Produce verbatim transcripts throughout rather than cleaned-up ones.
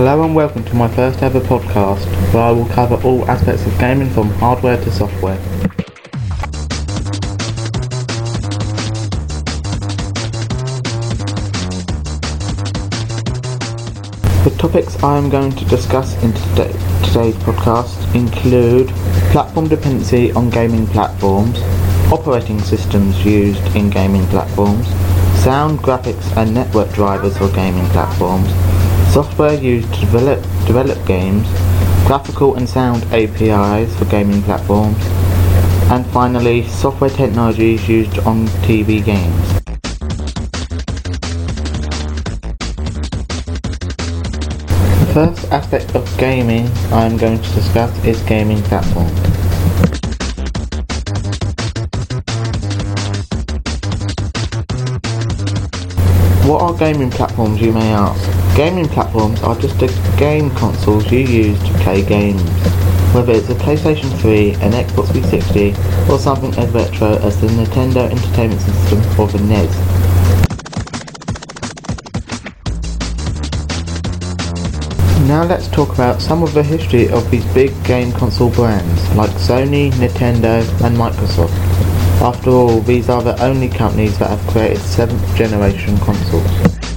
Hello and welcome to my first ever podcast, where I will cover all aspects of gaming from hardware to software. The topics I am going to discuss in today, today's podcast include platform dependency on gaming platforms, operating systems used in gaming platforms, sound, graphics and network drivers for gaming platforms, software used to develop, develop games, graphical and sound A P Is for gaming platforms, and finally, software technologies used on T V games. The first aspect of gaming I am going to discuss is gaming platforms. What are gaming platforms, you may ask? Gaming platforms are just the game consoles you use to play games, whether it's a PlayStation three, an Xbox three sixty, or something as retro as the Nintendo Entertainment System or the N E S. Now let's talk about some of the history of these big game console brands like Sony, Nintendo and Microsoft. After all, these are the only companies that have created seventh generation consoles.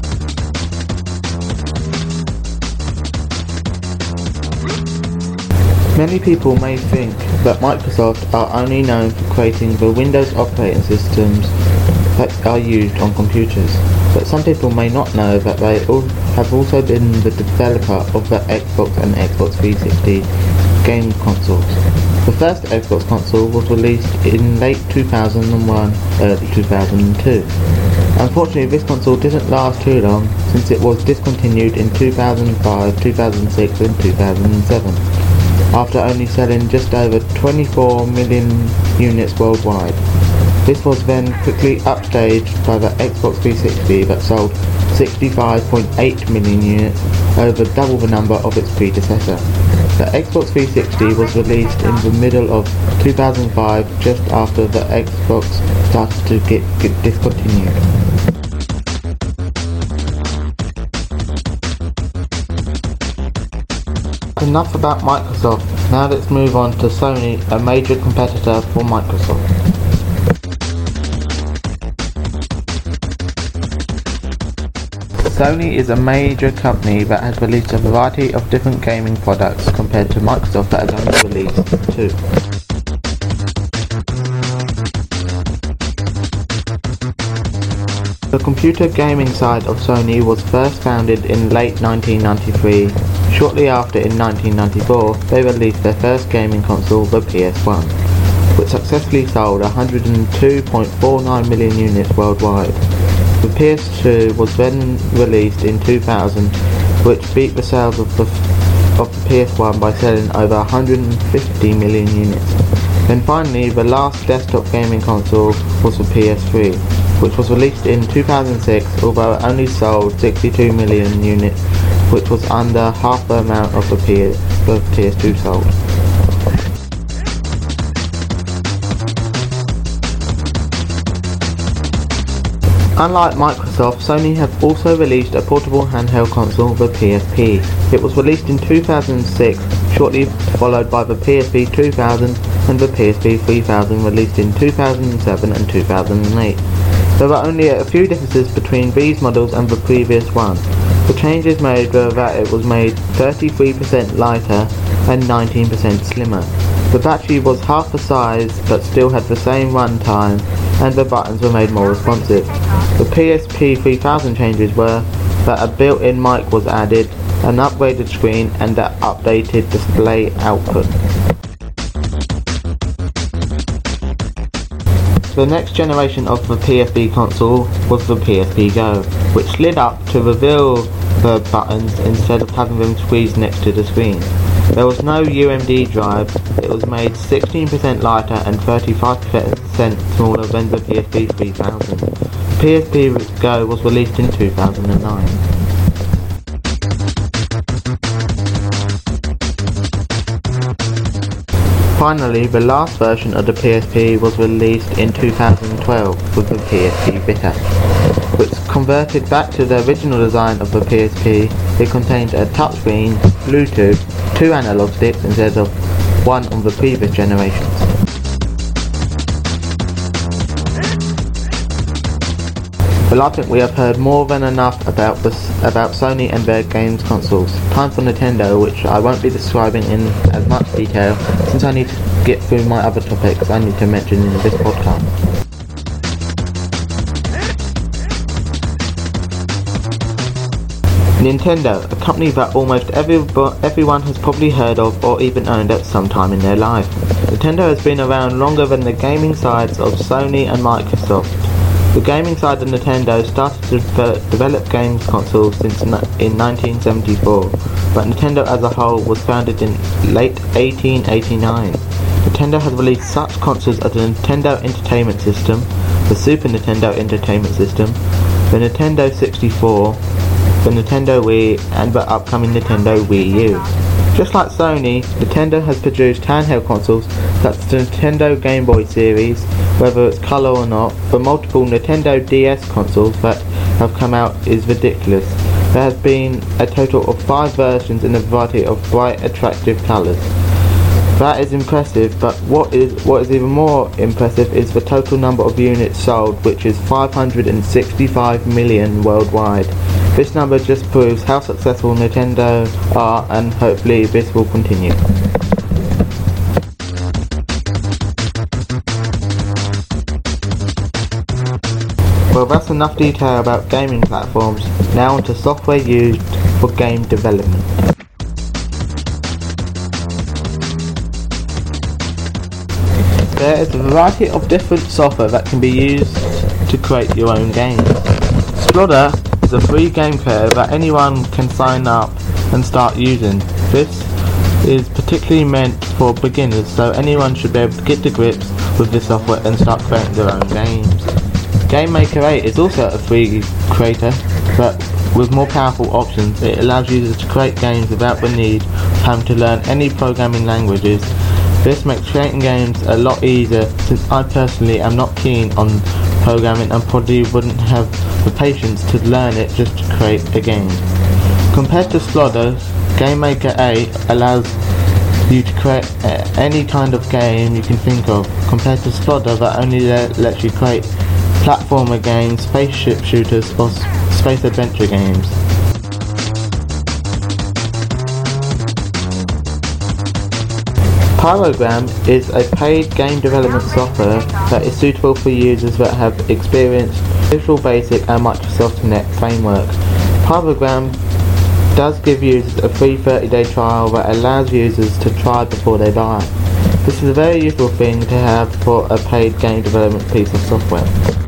Many people may think that Microsoft are only known for creating the Windows operating systems that are used on computers, but some people may not know that they have also been the developer of the Xbox and Xbox three sixty game consoles. The first Xbox console was released in late two thousand one, early two thousand two. Unfortunately, this console didn't last too long since it was discontinued in two thousand five, two thousand six and two thousand seven, after only selling just over twenty-four million units worldwide. This was then quickly upstaged by the Xbox three sixty that sold sixty-five point eight million units, over double the number of its predecessor. The Xbox three sixty was released in the middle of two thousand five, just after the Xbox started to get, get discontinued. Enough about Microsoft, now let's move on to Sony, a major competitor for Microsoft. Sony is a major company that has released a variety of different gaming products compared to Microsoft that has only released two. The computer gaming side of Sony was first founded in late nineteen ninety-three. Shortly after, in nineteen ninety-four, they released their first gaming console, the P S one, which successfully sold one hundred two point four nine million units worldwide. The P S two was then released in two thousand, which beat the sales of the, of the P S one by selling over one hundred fifty million units. Then finally, the last desktop gaming console was the P S three, which was released in two thousand six, although it only sold sixty-two million units, which was under half the amount of the P S, the P S two sold. Unlike Microsoft, Sony have also released a portable handheld console, the P S P. It was released in two thousand six, shortly followed by the P S P two thousand and the P S P three thousand, released in two thousand seven and two thousand eight. There were only a few differences between these models and the previous one. The changes made were that it was made thirty-three percent lighter and nineteen percent slimmer. The battery was half the size but still had the same runtime, and the buttons were made more responsive. The P S P three thousand changes were that a built-in mic was added, an upgraded screen and an updated display output. The next generation of the P S P console was the P S P Go, which slid up to reveal the buttons instead of having them squeezed next to the screen. There was no U M D drive, it was made sixteen percent lighter and thirty-five percent smaller than the P S P three thousand. The P S P Go was released in two thousand nine. Finally, the last version of the P S P was released in two thousand twelve with the P S P Vita. which converted back to the original design of the P S P. It contained a touchscreen, Bluetooth, two analog sticks instead of one on the previous generations. Well, I think we have heard more than enough about this, about Sony and their games consoles. Time for Nintendo, which I won't be describing in as much detail since I need to get through my other topics I need to mention in this podcast. Nintendo, a company that almost every, everyone has probably heard of or even owned at some time in their life. Nintendo has been around longer than the gaming sides of Sony and Microsoft. The gaming side of Nintendo started to develop, develop games consoles since in nineteen seventy-four, but Nintendo as a whole was founded in late eighteen eighty-nine. Nintendo has released such consoles as the Nintendo Entertainment System, the Super Nintendo Entertainment System, the Nintendo sixty-four, the Nintendo Wii, and the upcoming Nintendo Wii U. Just like Sony, Nintendo has produced handheld consoles such as the Nintendo Game Boy series, whether it's colour or not. The multiple Nintendo D S consoles that have come out is ridiculous. There has been a total of five versions in a variety of bright, attractive colours. That is impressive, but what is what is even more impressive is the total number of units sold, which is five hundred sixty-five million worldwide. This number just proves how successful Nintendo are, and hopefully this will continue. Well, that's enough detail about gaming platforms. Now on to software used for game development. There is a variety of different software that can be used to create your own games. Sploder is a free game creator that anyone can sign up and start using. This is particularly meant for beginners, so anyone should be able to get to grips with this software and start creating their own games. GameMaker eight is also a free creator, but with more powerful options. It allows users to create games without the need of having to learn any programming languages. This makes creating games a lot easier, since I personally am not keen on programming and probably wouldn't have the patience to learn it just to create a game. Compared to Sploder, GameMaker eight allows you to create uh, any kind of game you can think of, compared to Sploder that only le- lets you create platformer games, spaceship shooters or s- space adventure games. Pyrogram is a paid game development software that is suitable for users that have experienced Visual Basic and Microsoft Net frameworks. Pyrogram does give users a free thirty day trial that allows users to try before they buy. This is a very useful thing to have for a paid game development piece of software.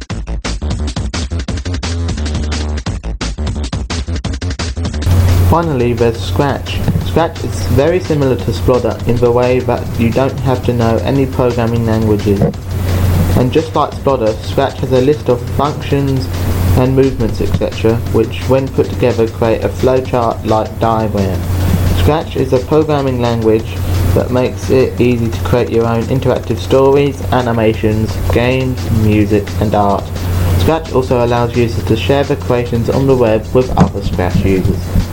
Finally, there's Scratch. Scratch is very similar to Sploder in the way that you don't have to know any programming languages. And just like Sploder, Scratch has a list of functions and movements, et cetera, which when put together create a flowchart-like diagram. Scratch is a programming language that makes it easy to create your own interactive stories, animations, games, music, and art. Scratch also allows users to share their creations on the web with other Scratch users.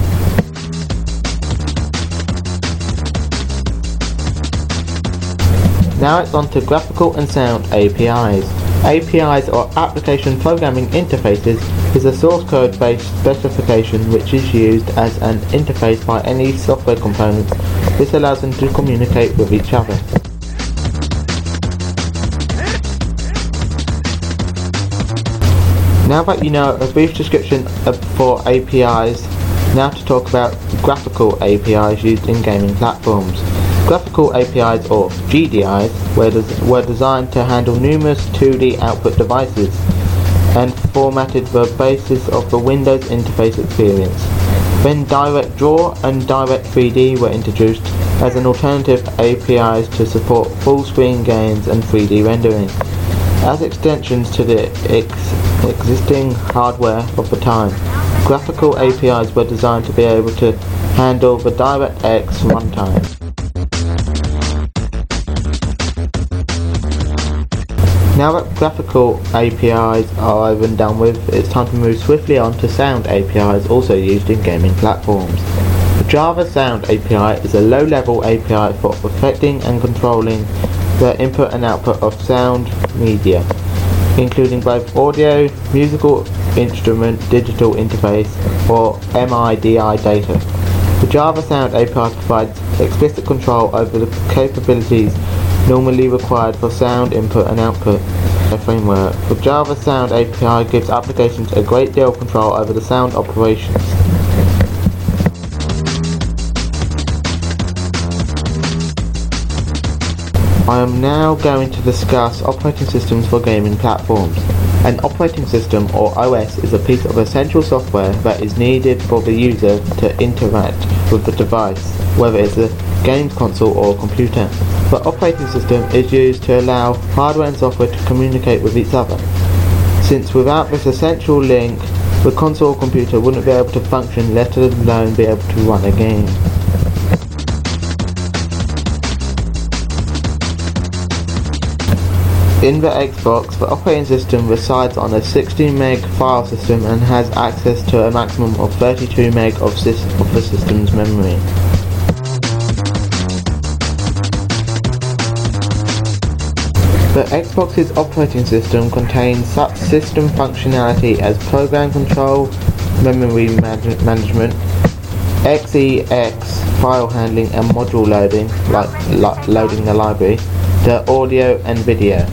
Now it's on to graphical and sound A P Is. A P Is, or Application Programming Interfaces, is a source code based specification which is used as an interface by any software components. This allows them to communicate with each other. Now that you know a brief description of, for A P Is, now to talk about graphical A P Is used in gaming platforms. Graphical A P Is, or G D Is, were, des- were designed to handle numerous two D output devices and formatted the basis of the Windows interface experience. Then DirectDraw and Direct three D were introduced as an alternative A P Is to support full-screen games and three D rendering, as extensions to the ex- existing hardware of the time. Graphical A P Is were designed to be able to handle the DirectX runtime. Now that graphical A P Is are over and done with, it's time to move swiftly on to sound A P Is also used in gaming platforms. The Java Sound A P I is a low-level A P I for affecting and controlling the input and output of sound media, including both audio, musical instrument, digital interface, or M I D I data. The Java Sound A P I provides explicit control over the capabilities normally required for sound input and output. A framework. The Java Sound A P I gives applications a great deal of control over the sound operations. I am now going to discuss operating systems for gaming platforms. An operating system, or O S, is a piece of essential software that is needed for the user to interact with the device, whether it's a games console or a computer. The operating system is used to allow hardware and software to communicate with each other, since without this essential link, the console or computer wouldn't be able to function, let alone be able to run a game. In the Xbox, the operating system resides on a sixteen meg file system and has access to a maximum of thirty-two meg of, sys- of the system's memory. The Xbox's operating system contains such system functionality as program control, memory man- management, X E X file handling and module loading, like lo- loading the library, to audio and video.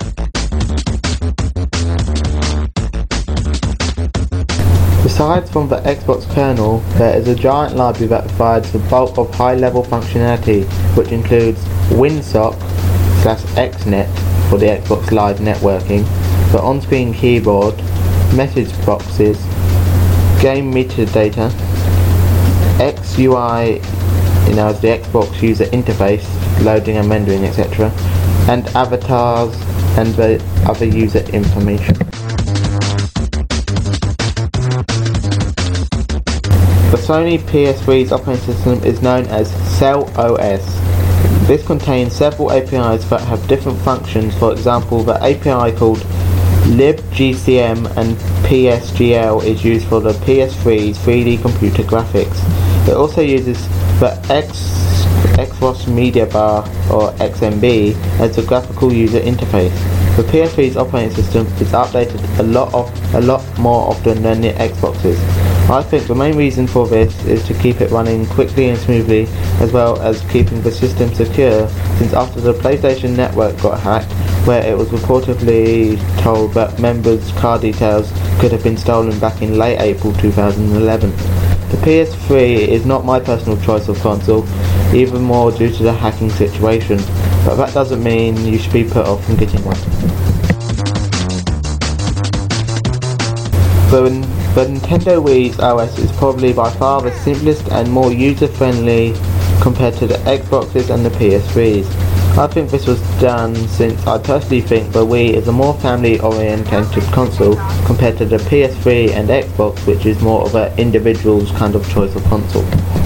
Besides from the Xbox kernel, there is a giant library that provides the bulk of high-level functionality, which includes WinSock slash X net for the Xbox Live networking, the on-screen keyboard, message boxes, game metadata, X U I, you know, as the Xbox user interface, loading and rendering, et cetera, and avatars and the other user information. The Sony P S three's operating system is known as CellOS. This contains several A P Is that have different functions. For example, the A P I called libgcm and P S G L is used for the P S three's three D computer graphics. It also uses the X Xros Media Bar, or X M B, as the graphical user interface. The P S three's operating system is updated a lot of a lot more often than the Xbox's. I think the main reason for this is to keep it running quickly and smoothly, as well as keeping the system secure, since after the PlayStation Network got hacked, where it was reportedly told that members' car details could have been stolen back in late April two thousand eleven. The P S three is not my personal choice of console, even more due to the hacking situation, but that doesn't mean you should be put off from getting one. The, the Nintendo Wii's O S is probably by far the simplest and more user-friendly compared to the Xboxes and the P S threes. I think this was done since I personally think the Wii is a more family-oriented console compared to the P S three and Xbox, which is more of an individual's kind of choice of console.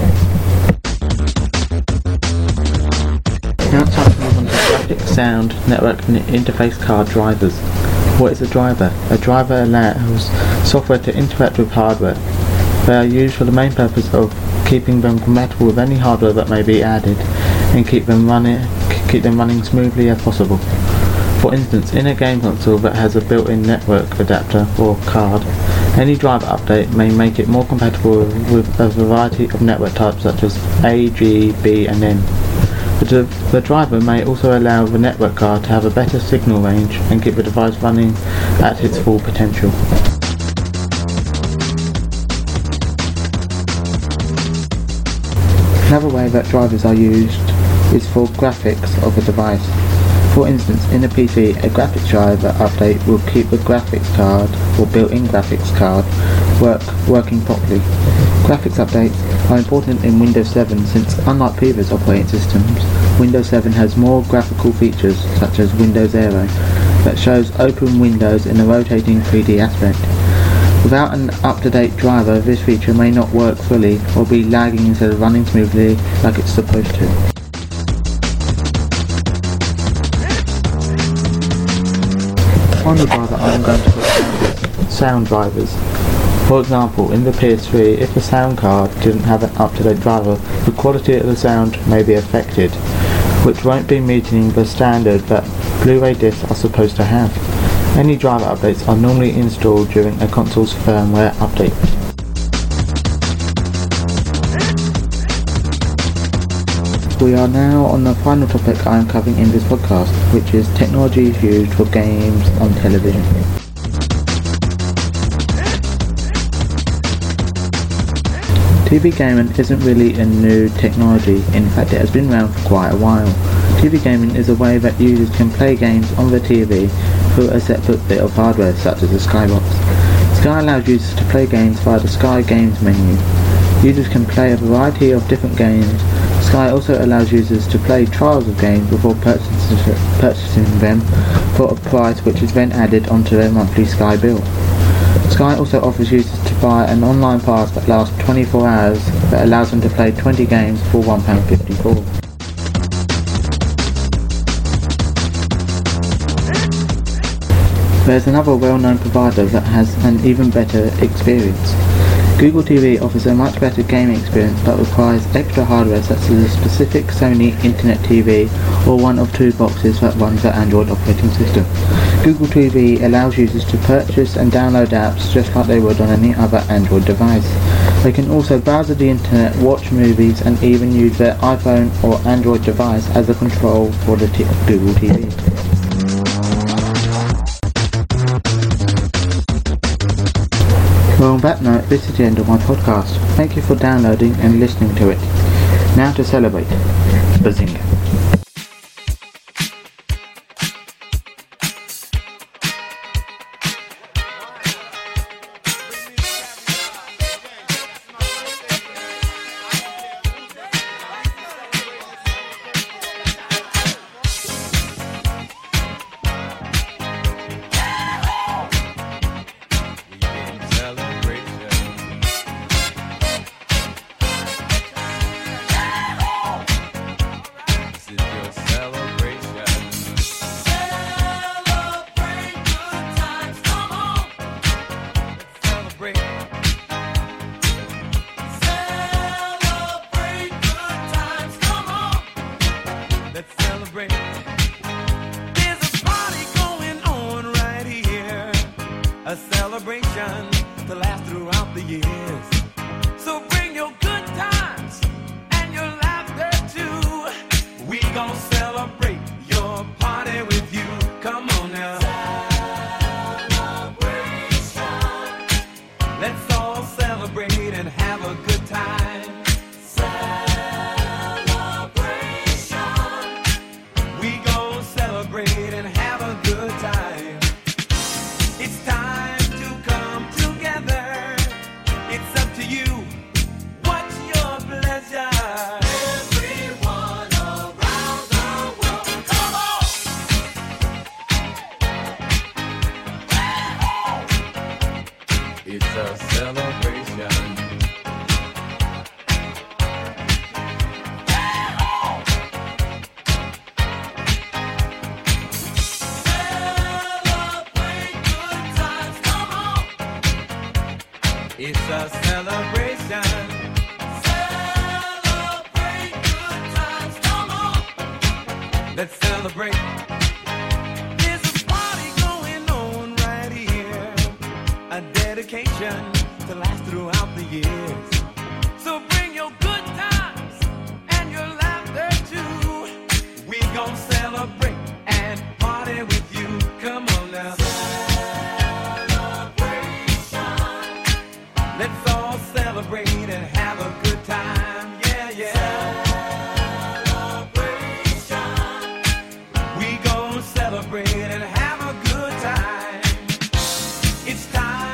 Now it's time to move on to graphics, sound, network and interface card drivers. What is a driver? A driver allows software to interact with hardware. They are used for the main purpose of keeping them compatible with any hardware that may be added and keep them running keep them running smoothly as possible. For instance, in a game console that has a built-in network adapter or card, any driver update may make it more compatible with a variety of network types such as A, G, B and N. The, the driver may also allow the network card to have a better signal range and keep the device running at its full potential. Another way that drivers are used is for graphics of a device. For instance, in a P C, a graphics driver update will keep the graphics card or built-in graphics card work working properly. Graphics updates are important in Windows seven since, unlike previous operating systems, Windows seven has more graphical features such as Windows Aero that shows open windows in a rotating three D aspect. Without an up-to-date driver, this feature may not work fully or be lagging instead of running smoothly like it's supposed to. final driver I'm going to put down is sound drivers. For example, in the P S three, if the sound card didn't have an up-to-date driver, the quality of the sound may be affected, which won't be meeting the standard that Blu-ray discs are supposed to have. Any driver updates are normally installed during a console's firmware update. We are now on the final topic I am covering in this podcast, which is technologies used for games on television. T V gaming isn't really a new technology, in fact it has been around for quite a while. T V gaming is a way that users can play games on the T V through a separate bit of hardware such as a Skybox. Sky allows users to play games via the Sky Games menu. Users can play a variety of different games. Sky also allows users to play trials of games before purchasing, purchasing them for a price which is then added onto their monthly Sky bill. Sky also offers users to buy an online pass that lasts twenty-four hours that allows them to play twenty games for one pound fifty-four. There's another well-known provider that has an even better experience. Google T V offers a much better gaming experience but requires extra hardware such as a specific Sony Internet T V or one of two boxes that runs the Android operating system. Google T V allows users to purchase and download apps just like they would on any other Android device. They can also browse the internet, watch movies and even use their iPhone or Android device as a control for the t- Google T V. Well, on that note, this is the end of my podcast. Thank you for downloading and listening to it. Now to celebrate. Bazinga. A celebration to last throughout the years. So bring your good times and your laughter too. We gon' celebrate your party with you. Come on now. Celebration. Let's all celebrate and have a good time. Celebration. We gon' celebrate and have a good time. It's time. It's a celebration. Celebrate good times, come on. It's a celebration. Celebrate good times, come on. Let's celebrate. Dedication to last throughout the years. So bring your good times and your laughter too. We gon' celebrate and party with you. Come on now. Celebration. Let's all celebrate and have a good time. Yeah, yeah. Celebration. We gon' celebrate and have a good time. It's time.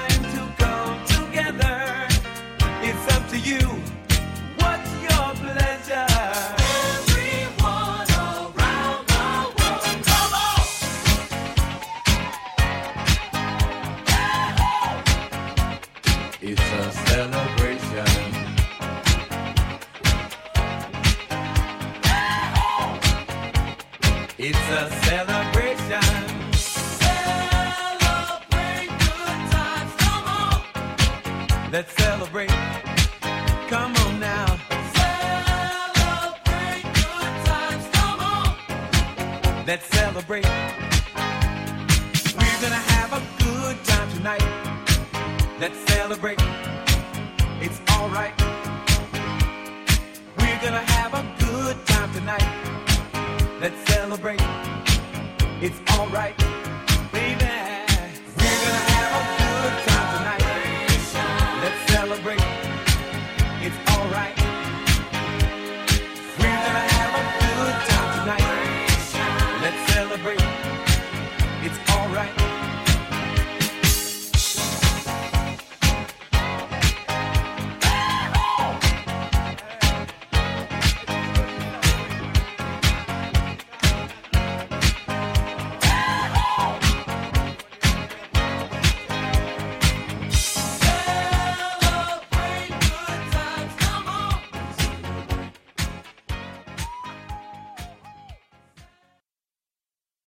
You. What's your pleasure? Everyone around the world, come on! It's a celebration. It's a celebration. Let's celebrate. Come on now. Celebrate good times. Come on. Let's celebrate. We're gonna have a good time tonight. Let's celebrate. It's alright. We're gonna have a good time tonight. Let's celebrate. It's alright. Baby, we're gonna have a good time tonight. Let's celebrate. It's alright. We're gonna have a good time tonight. Let's celebrate.